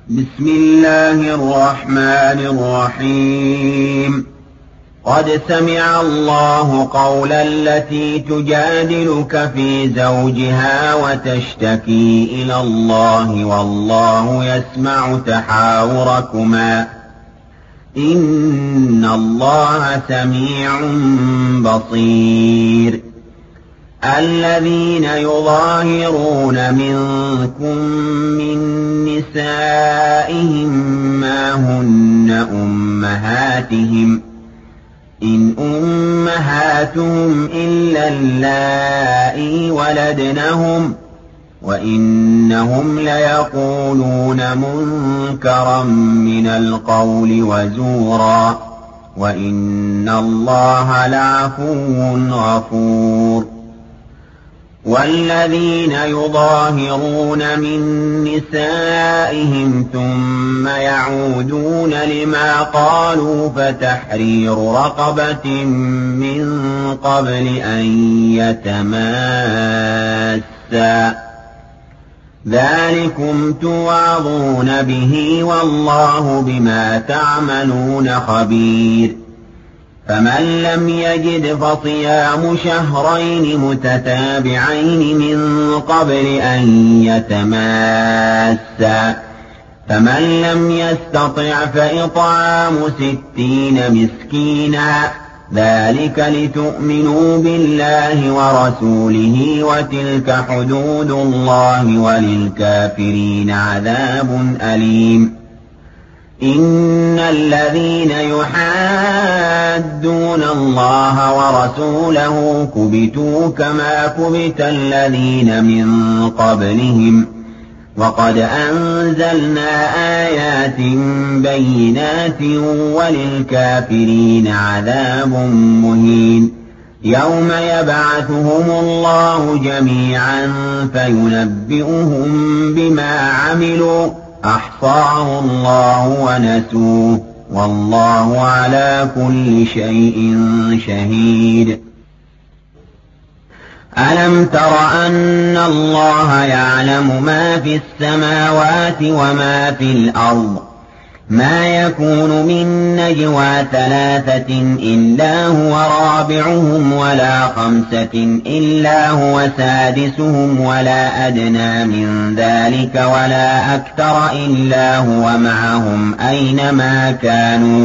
بسم الله الرحمن الرحيم. قد سمع الله قول التي تجادلك في زوجها وتشتكي إلى الله والله يسمع تحاوركما إن الله سميع بصير. الذين يظاهرون منكم من نسائهم ما هن أمهاتهم إن أمهاتهم إلا اللائي ولدنهم وإنهم ليقولون منكرا من القول وزورا وإن الله لعفو غفور. والذين يظاهرون من نسائهم ثم يعودون لما قالوا فتحرير رقبة من قبل أن يتماسا ذلكم توعظون به والله بما تعملون خبير. فمن لم يجد فصيام شهرين متتابعين من قبل أن يتماسا فمن لم يستطع فإطعام 60 مسكينا ذلك لتؤمنوا بالله ورسوله وتلك حدود الله وللكافرين عذاب أليم. إن الذين يحادون الله ورسوله كبتوا كما كبت الذين من قبلهم وقد أنزلنا آيات بينات وللكافرين عذاب مهين. يوم يبعثهم الله جميعا فينبئهم بما عملوا أحصاه الله ونسوه والله على كل شيء شهيد. ألم تر أن الله يعلم ما في السماوات وما في الأرض ما يكون من نجوى 3 إلا هو رابعهم ولا 5 إلا هو سادسهم ولا أدنى من ذلك ولا أكثر إلا هو معهم أينما كانوا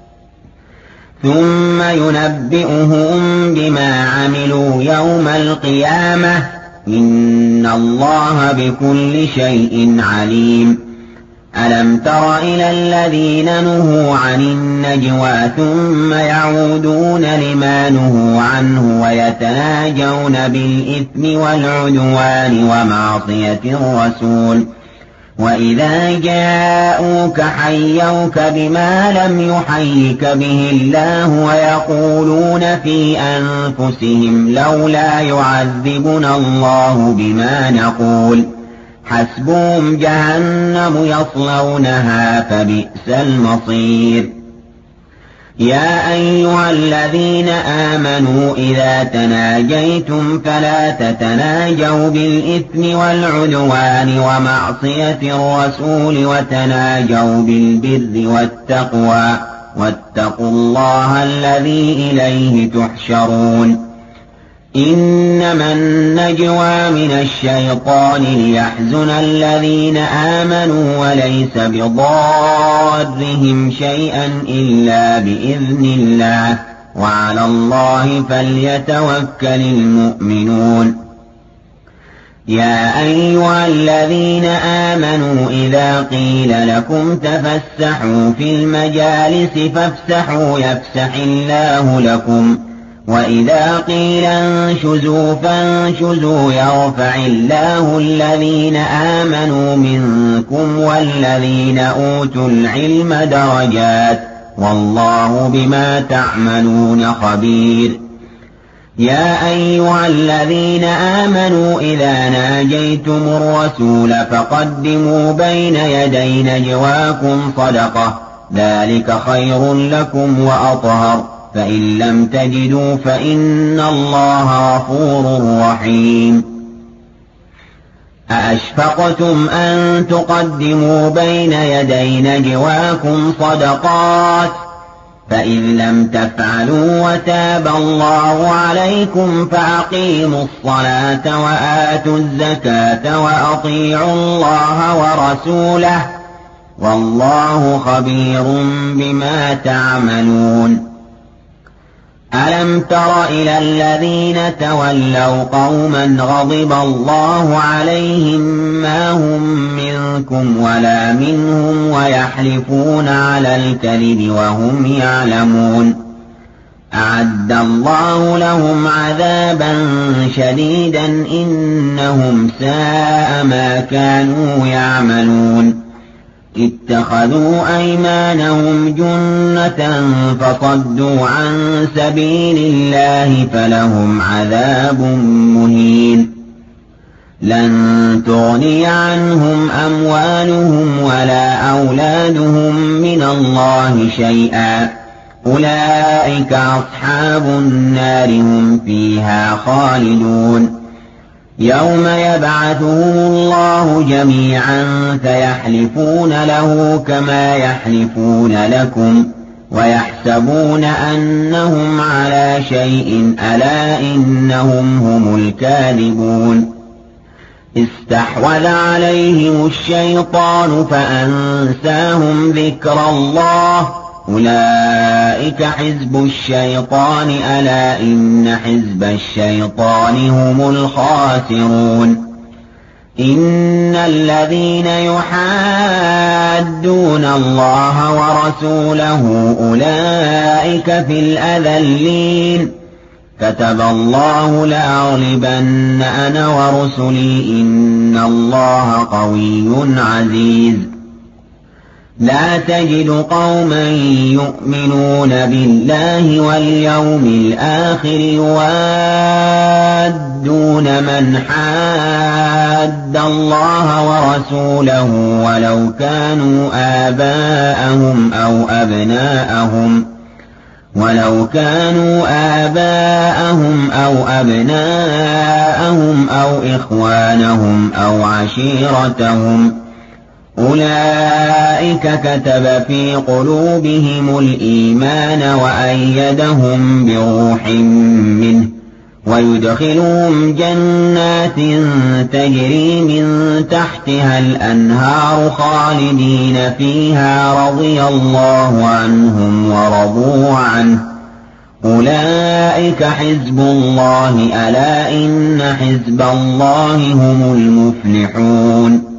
ثم ينبئهم بما عملوا يوم القيامة إن الله بكل شيء عليم. ألم تر إلى الذين نهوا عن النجوى ثم يعودون لما نهوا عنه ويتناجون بالإثم والعدوان ومعصية الرسول وإذا جاءوك حيوك بما لم يحيك به الله ويقولون في أنفسهم لولا يعذبنا الله بما نقول حسبهم جهنم يصلونها فبئس المصير. يا أيها الذين آمنوا إذا تناجيتم فلا تتناجوا بالإثم والعدوان ومعصية الرسول وتناجوا بالبر والتقوى واتقوا الله الذي إليه تحشرون. إنما النجوى من الشيطان ليحزن الذين آمنوا وليس بضارهم شيئا إلا بإذن الله وعلى الله فليتوكل المؤمنون. يا أيها الذين آمنوا إذا قيل لكم تفسحوا في المجالس فافسحوا يفسح الله لكم وإذا قيل انشزوا فانشزوا يرفع الله الذين آمنوا منكم والذين أوتوا العلم درجات والله بما تعملون خبير. يا أيها الذين آمنوا إذا ناجيتم الرسول فقدموا بين يدي نجواكم صدقة ذلك خير لكم وأطهر فإن لم تجدوا فإن الله غفور رحيم. أأشفقتم أن تقدموا بين يدي نجواكم صدقات فإذ لم تفعلوا وتاب الله عليكم فأقيموا الصلاة وآتوا الزكاة وأطيعوا الله ورسوله والله خبير بما تعملون ألم تر إلى الذين تولوا قوما غضب الله عليهم ما هم منكم ولا منهم ويحلفون على الكذب وهم يعلمون أعد الله لهم عذابا شديدا إنهم ساء ما كانوا يعملون اتخذوا أيمانهم جنة فصدوا عن سبيل الله فلهم عذاب مهين لن تغني عنهم أموالهم ولا أولادهم من الله شيئا أولئك أصحاب النار هم فيها خالدون يوم يبعثهم الله جميعا فيحلفون له كما يحلفون لكم ويحسبون أنهم على شيء ألا إنهم هم الكاذبون استحوذ عليهم الشيطان فأنساهم ذكر الله أولئك حزب الشيطان ألا إن حزب الشيطان هم الخاسرون إن الذين يحادون الله ورسوله أولئك في الأذلين كتب الله لأغلبن أنا ورسلي إن الله قوي عزيز لا تجد قوما يؤمنون بالله واليوم الآخر يوادون من حاد الله ورسوله ولو كانوا آباءهم أو أبناءهم أو إخوانهم أو عشيرتهم أولئك كتب في قلوبهم الإيمان وأيدهم بروح منه ويدخلهم جنات تجري من تحتها الأنهار خالدين فيها رضي الله عنهم ورضوا عنه أولئك حزب الله ألا إن حزب الله هم المفلحون